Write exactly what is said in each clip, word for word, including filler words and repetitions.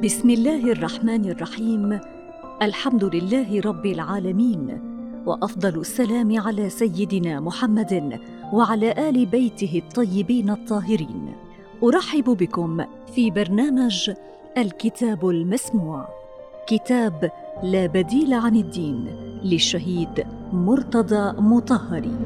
بسم الله الرحمن الرحيم. الحمد لله رب العالمين، وأفضل السلام على سيدنا محمد وعلى آل بيته الطيبين الطاهرين. أرحب بكم في برنامج الكتاب المسموع، كتاب لا بديل عن الدين للشهيد مرتضى مطهري،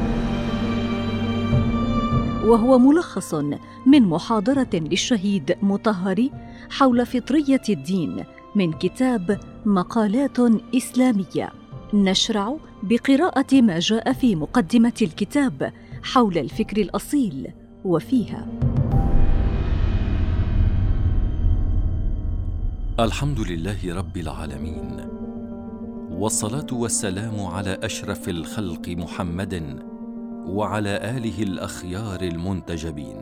وهو ملخص من محاضرة للشهيد مطهري حول فطرية الدين من كتاب مقالات إسلامية. نشرع بقراءة ما جاء في مقدمة الكتاب حول الفكر الأصيل، وفيها: الحمد لله رب العالمين، والصلاة والسلام على أشرف الخلق محمد وعلى آله الأخيار المنتجبين.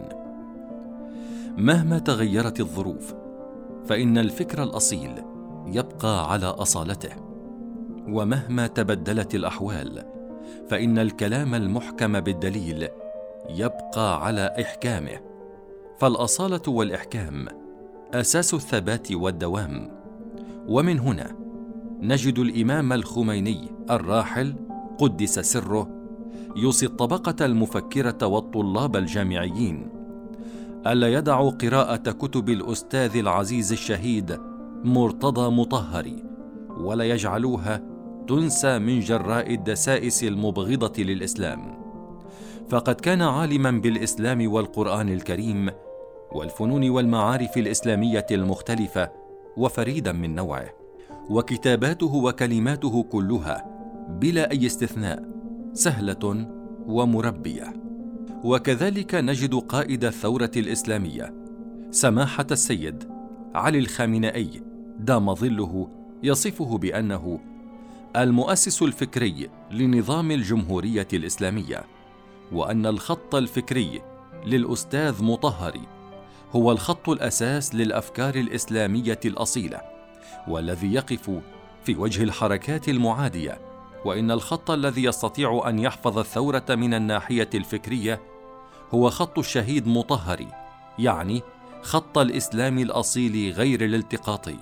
مهما تغيرت الظروف فإن الفكر الأصيل يبقى على أصالته، ومهما تبدلت الأحوال فإن الكلام المحكم بالدليل يبقى على إحكامه. فالأصالة والإحكام أساس الثبات والدوام. ومن هنا نجد الإمام الخميني الراحل قدس سره يوصي الطبقة المفكرة والطلاب الجامعيين ألا يدعوا قراءة كتب الأستاذ العزيز الشهيد مرتضى مطهري، ولا يجعلوها تنسى من جراء الدسائس المبغضة للإسلام، فقد كان عالما بالإسلام والقرآن الكريم والفنون والمعارف الإسلامية المختلفة، وفريدا من نوعه، وكتاباته وكلماته كلها بلا أي استثناء سهلة ومربية. وكذلك نجد قائد الثورة الإسلامية سماحة السيد علي الخامنئي دام ظله يصفه بأنه المؤسس الفكري لنظام الجمهورية الإسلامية، وأن الخط الفكري للأستاذ مطهري هو الخط الأساس للأفكار الإسلامية الأصيلة، والذي يقف في وجه الحركات المعادية، وإن الخط الذي يستطيع أن يحفظ الثورة من الناحية الفكرية هو خط الشهيد مطهري، يعني خط الإسلام الأصيل غير الالتقاطي.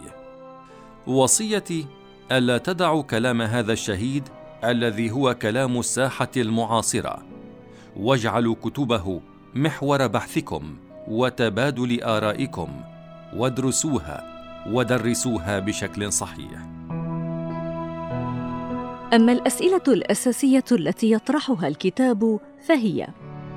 وصيتي ألا تدعوا كلام هذا الشهيد الذي هو كلام الساحة المعاصرة، واجعلوا كتبه محور بحثكم وتبادل آرائكم، وادرسوها ودرسوها بشكل صحيح. أما الأسئلة الأساسية التي يطرحها الكتاب فهي: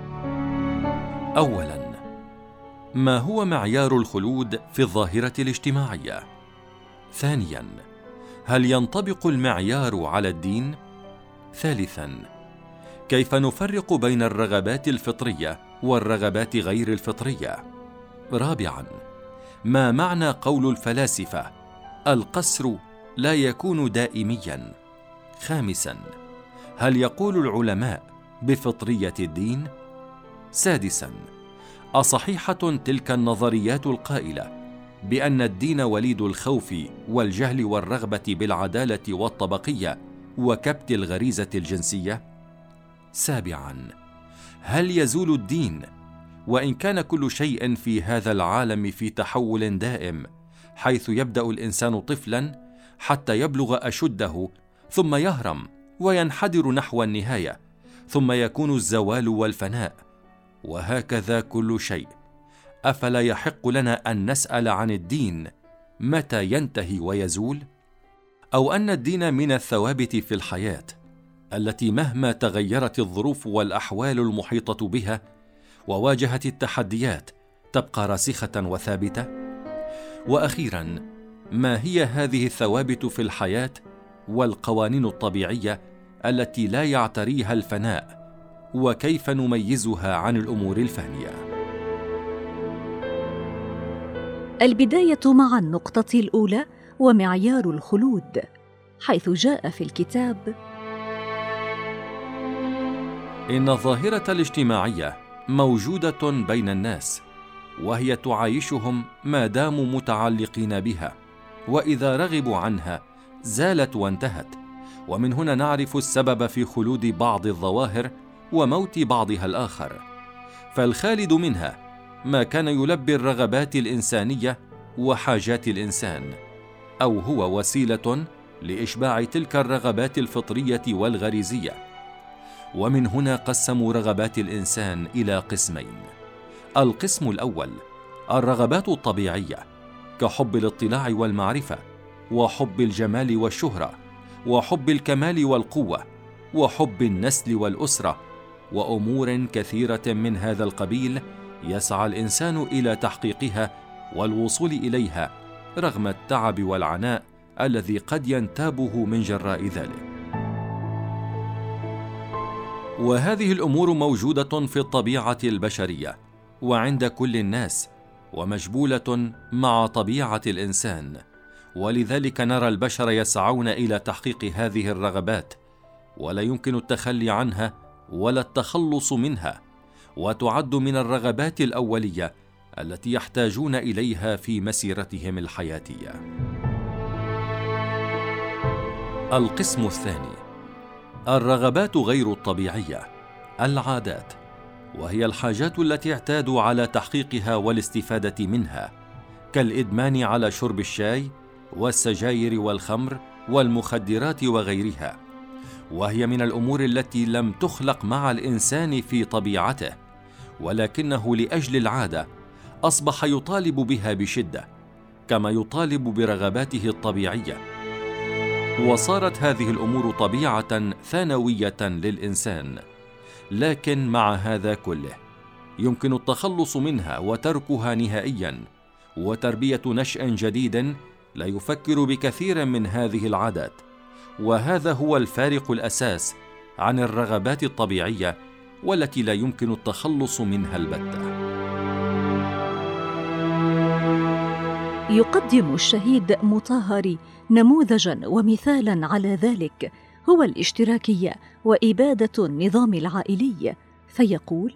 أولاً، ما هو معيار الخلود في الظاهرة الاجتماعية؟ ثانياً، هل ينطبق المعيار على الدين؟ ثالثاً، كيف نفرق بين الرغبات الفطرية والرغبات غير الفطرية؟ رابعاً، ما معنى قول الفلاسفة القسر لا يكون دائمياً؟ خامساً، هل يقول العلماء بفطرية الدين؟ سادساً، أصحيحة تلك النظريات القائلة بأن الدين وليد الخوف والجهل والرغبة بالعدالة والطبقية وكبت الغريزة الجنسية؟ سابعاً، هل يزول الدين وإن كان كل شيء في هذا العالم في تحول دائم، حيث يبدأ الإنسان طفلاً حتى يبلغ أشده، ثم يهرم وينحدر نحو النهاية، ثم يكون الزوال والفناء، وهكذا كل شيء؟ أفلا يحق لنا أن نسأل عن الدين متى ينتهي ويزول؟ أو أن الدين من الثوابت في الحياة التي مهما تغيرت الظروف والأحوال المحيطة بها وواجهت التحديات تبقى راسخة وثابتة؟ وأخيراً، ما هي هذه الثوابت في الحياة والقوانين الطبيعية التي لا يعتريها الفناء، وكيف نميزها عن الأمور الفانية؟ البداية مع النقطة الأولى ومعيار الخلود، حيث جاء في الكتاب: إن الظاهرة الاجتماعية موجودة بين الناس، وهي تعايشهم ما داموا متعلقين بها، وإذا رغبوا عنها زالت وانتهت. ومن هنا نعرف السبب في خلود بعض الظواهر وموت بعضها الآخر. فالخالد منها ما كان يلبي الرغبات الإنسانية وحاجات الإنسان، أو هو وسيلة لإشباع تلك الرغبات الفطرية والغريزية. ومن هنا قسموا رغبات الإنسان إلى قسمين: القسم الأول الرغبات الطبيعية كحب الاطلاع والمعرفة، وحب الجمال والشهرة، وحب الكمال والقوة، وحب النسل والأسرة، وأمور كثيرة من هذا القبيل يسعى الإنسان إلى تحقيقها والوصول إليها رغم التعب والعناء الذي قد ينتابه من جراء ذلك. وهذه الأمور موجودة في الطبيعة البشرية وعند كل الناس، ومجبولة مع طبيعة الإنسان، ولذلك نرى البشر يسعون إلى تحقيق هذه الرغبات، ولا يمكن التخلي عنها ولا التخلص منها، وتعد من الرغبات الأولية التي يحتاجون إليها في مسيرتهم الحياتية. القسم الثاني الرغبات غير الطبيعية، العادات، وهي الحاجات التي اعتادوا على تحقيقها والاستفادة منها، كالإدمان على شرب الشاي والسجاير والخمر والمخدرات وغيرها، وهي من الأمور التي لم تخلق مع الإنسان في طبيعته، ولكنه لأجل العادة أصبح يطالب بها بشدة كما يطالب برغباته الطبيعية. وصارت هذه الأمور طبيعة ثانوية للإنسان، لكن مع هذا كله يمكن التخلص منها وتركها نهائيا، وتربية نشأ جديد لا يفكر بكثير من هذه العادات. وهذا هو الفارق الأساس عن الرغبات الطبيعية والتي لا يمكن التخلص منها البتة. يقدم الشهيد مطهري نموذجا ومثالا على ذلك، هو الاشتراكية وإبادة النظام العائلي، فيقول: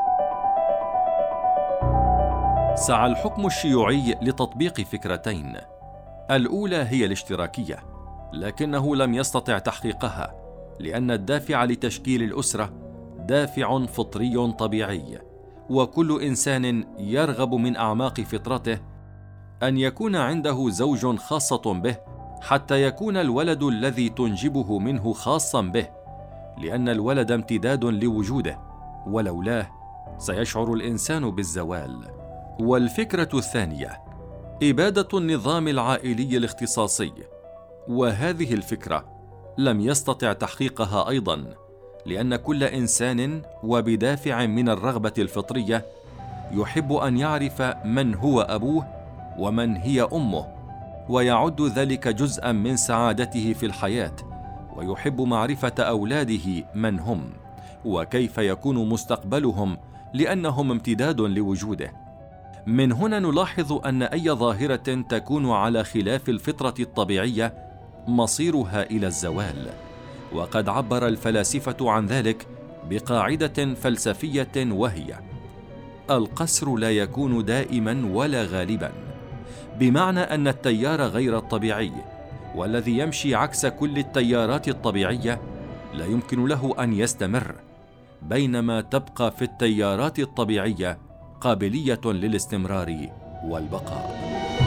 سعى الحكم الشيوعي لتطبيق فكرتين، الأولى هي الاشتراكية، لكنه لم يستطع تحقيقها، لأن الدافع لتشكيل الأسرة دافع فطري طبيعي، وكل إنسان يرغب من أعماق فطرته أن يكون عنده زوج خاصة به، حتى يكون الولد الذي تنجبه منه خاصا به، لأن الولد امتداد لوجوده، ولولاه سيشعر الإنسان بالزوال. والفكرة الثانية إبادة النظام العائلي الاختصاصي، وهذه الفكرة لم يستطع تحقيقها أيضا، لأن كل إنسان وبدافع من الرغبة الفطرية يحب أن يعرف من هو أبوه ومن هي أمه، ويعد ذلك جزءا من سعادته في الحياة، ويحب معرفة أولاده من هم وكيف يكون مستقبلهم، لأنهم امتداد لوجوده. من هنا نلاحظ أن أي ظاهرة تكون على خلاف الفطرة الطبيعية مصيرها إلى الزوال، وقد عبر الفلاسفة عن ذلك بقاعدة فلسفية، وهي: القسر لا يكون دائما ولا غالبا، بمعنى أن التيار غير الطبيعي والذي يمشي عكس كل التيارات الطبيعية لا يمكن له أن يستمر، بينما تبقى في التيارات الطبيعية قابلية للاستمرار والبقاء.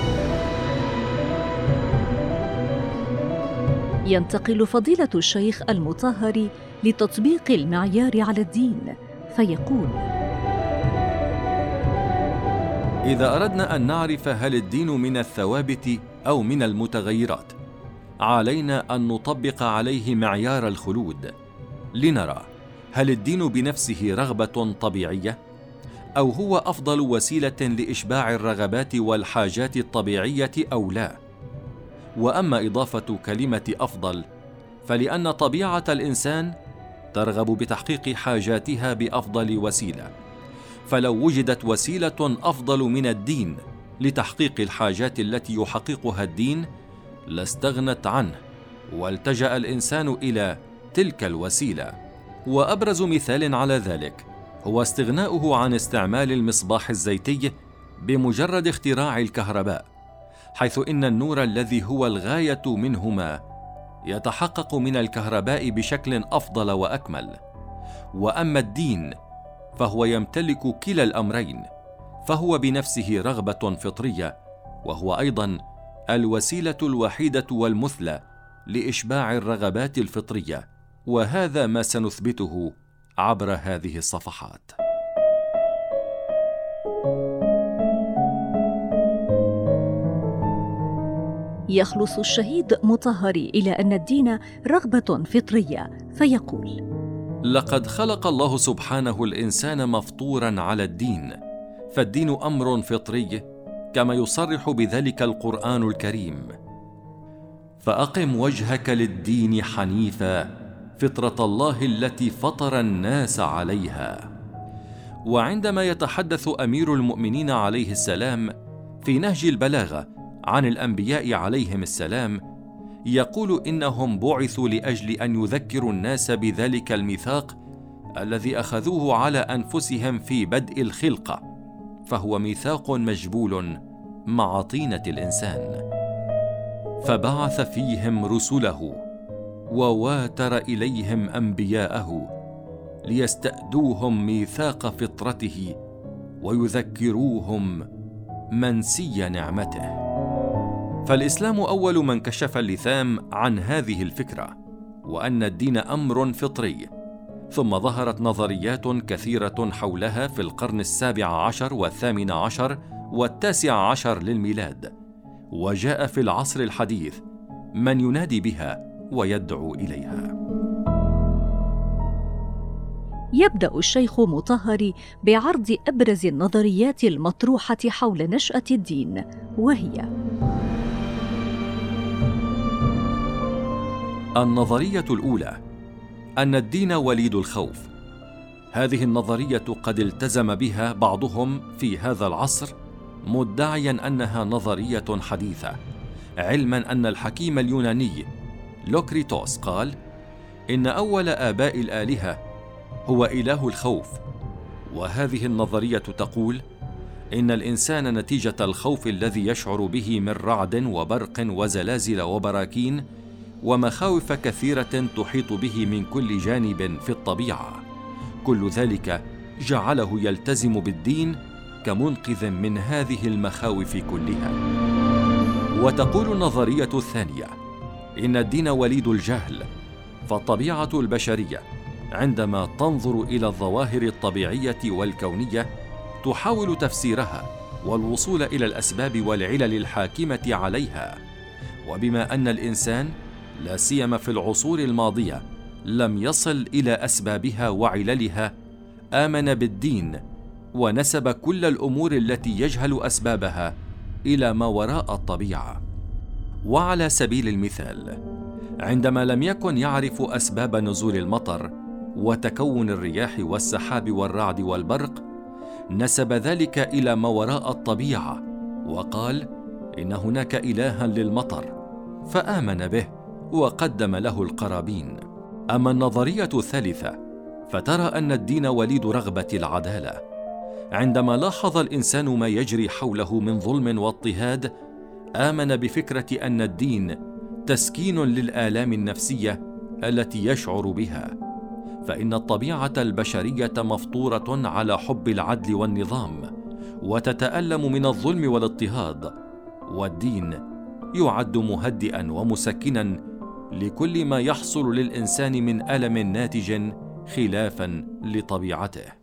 ينتقل فضيلة الشيخ المطهري لتطبيق المعيار على الدين، فيقول: إذا أردنا أن نعرف هل الدين من الثوابت أو من المتغيرات، علينا أن نطبق عليه معيار الخلود، لنرى هل الدين بنفسه رغبة طبيعية، أو هو أفضل وسيلة لإشباع الرغبات والحاجات الطبيعية أو لا. وأما إضافة كلمة أفضل، فلأن طبيعة الإنسان ترغب بتحقيق حاجاتها بأفضل وسيلة، فلو وجدت وسيلة أفضل من الدين لتحقيق الحاجات التي يحققها الدين لاستغنت عنه، والتجأ الإنسان إلى تلك الوسيلة. وأبرز مثال على ذلك هو استغناؤه عن استعمال المصباح الزيتي بمجرد اختراع الكهرباء، حيث إن النور الذي هو الغاية منهما يتحقق من الكهرباء بشكل أفضل وأكمل. وأما الدين فهو يمتلك كلا الأمرين، فهو بنفسه رغبة فطرية وهو أيضاً الوسيلة الوحيدة والمثلى لإشباع الرغبات الفطرية، وهذا ما سنثبته عبر هذه الصفحات. يخلص الشهيد مطهري إلى أن الدين رغبة فطرية فيقول: لقد خلق الله سبحانه الإنسان مفطوراً على الدين، فالدين أمر فطري كما يصرح بذلك القرآن الكريم: فأقم وجهك للدين حنيفاً فطرة الله التي فطر الناس عليها. وعندما يتحدث أمير المؤمنين عليه السلام في نهج البلاغة عن الأنبياء عليهم السلام، يقول إنهم بعثوا لأجل أن يذكروا الناس بذلك الميثاق الذي أخذوه على أنفسهم في بدء الخلقة، فهو ميثاق مجبول مع طينة الإنسان. فبعث فيهم رسله وواتر إليهم أنبياءه ليستأدوهم ميثاق فطرته ويذكروهم منسي نعمته. فالإسلام أول من كشف اللثام عن هذه الفكرة، وأن الدين أمر فطري، ثم ظهرت نظريات كثيرة حولها في القرن السابع عشر والثامن عشر والتاسع عشر للميلاد، وجاء في العصر الحديث من ينادي بها ويدعو إليها. يبدأ الشيخ مطهري بعرض أبرز النظريات المطروحة حول نشأة الدين، وهي: النظرية الأولى أن الدين وليد الخوف. هذه النظرية قد التزم بها بعضهم في هذا العصر مدعيا أنها نظرية حديثة، علما أن الحكيم اليوناني لوكريتوس قال إن أول آباء الآلهة هو إله الخوف. وهذه النظرية تقول إن الإنسان نتيجة الخوف الذي يشعر به من رعد وبرق وزلازل وبراكين ومخاوف كثيرة تحيط به من كل جانب في الطبيعة، كل ذلك جعله يلتزم بالدين كمنقذ من هذه المخاوف كلها. وتقول النظرية الثانية إن الدين وليد الجهل، فالطبيعة البشرية عندما تنظر إلى الظواهر الطبيعية والكونية تحاول تفسيرها والوصول إلى الأسباب والعلل الحاكمة عليها، وبما أن الإنسان لا سيما في العصور الماضية لم يصل إلى أسبابها وعللها، آمن بالدين ونسب كل الأمور التي يجهل أسبابها إلى ما وراء الطبيعة. وعلى سبيل المثال، عندما لم يكن يعرف أسباب نزول المطر وتكون الرياح والسحاب والرعد والبرق، نسب ذلك إلى ما وراء الطبيعة وقال إن هناك إلها للمطر، فآمن به وقدم له القرابين. أما النظرية الثالثة فترى أن الدين وليد رغبة العدالة. عندما لاحظ الإنسان ما يجري حوله من ظلم واضطهاد، آمن بفكرة أن الدين تسكين للآلام النفسية التي يشعر بها، فإن الطبيعة البشرية مفطورة على حب العدل والنظام، وتتألم من الظلم والاضطهاد، والدين يعد مهدئا ومسكنا لكل ما يحصل للإنسان من ألم ناتج خلافا لطبيعته.